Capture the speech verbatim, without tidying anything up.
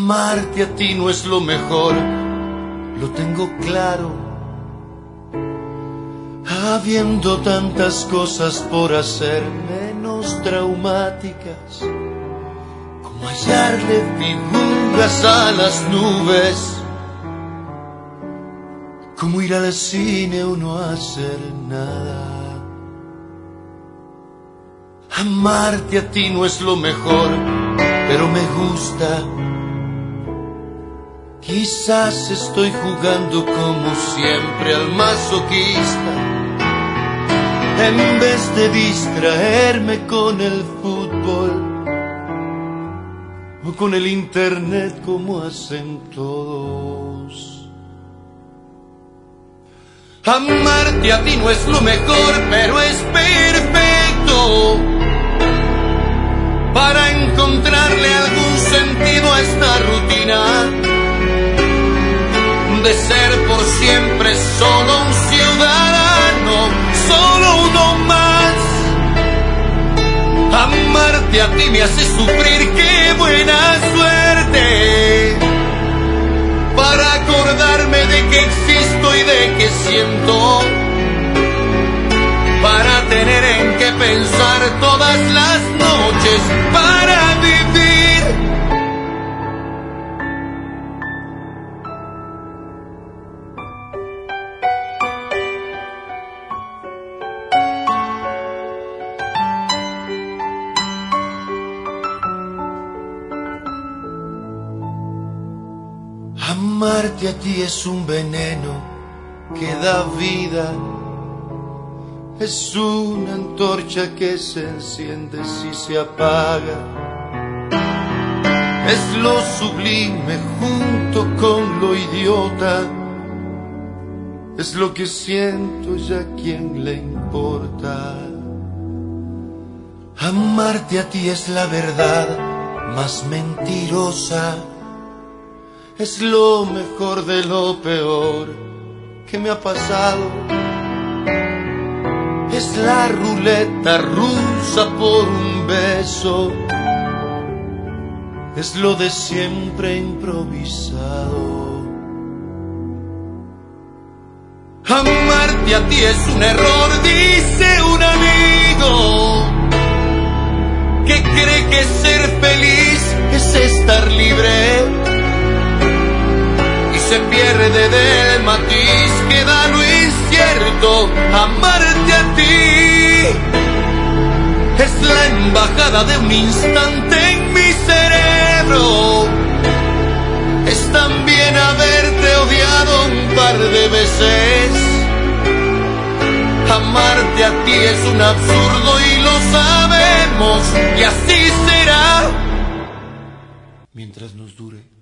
Amarte a ti no es lo mejor, lo tengo claro. Habiendo tantas cosas por hacer menos traumáticas, como hallarle figuras a las nubes, como ir al cine o no hacer nada. Amarte a ti no es lo mejor, pero me gusta. Quizás estoy jugando como siempre al masoquista, en vez de distraerme con el fútbol o con el internet como hacen todos. Amarte a ti no es lo mejor, pero es perfecto para encontrarle algún sentido a esta rutina de ser por siempre solo un ciudadano, solo uno más. Amarte a ti me hace sufrir, qué buena suerte, para acordarme de que existo y de que siento, para tener en qué pensar todas las noches, para vivir. Amarte a ti es un veneno que da vida, es una antorcha que se enciende si se apaga, es lo sublime junto con lo idiota, es lo que siento y a quién le importa. Amarte a ti es la verdad más mentirosa, es lo mejor de lo peor que me ha pasado. Es la ruleta rusa por un beso, es lo de siempre improvisado. Amarte a ti es un error, dice un amigo, que cree que ser feliz es estar libre, se pierde del matiz que da lo incierto. Amarte a ti es la embajada de un instante en mi cerebro, es también haberte odiado un par de veces. Amarte a ti es un absurdo y lo sabemos, y así será mientras nos dure.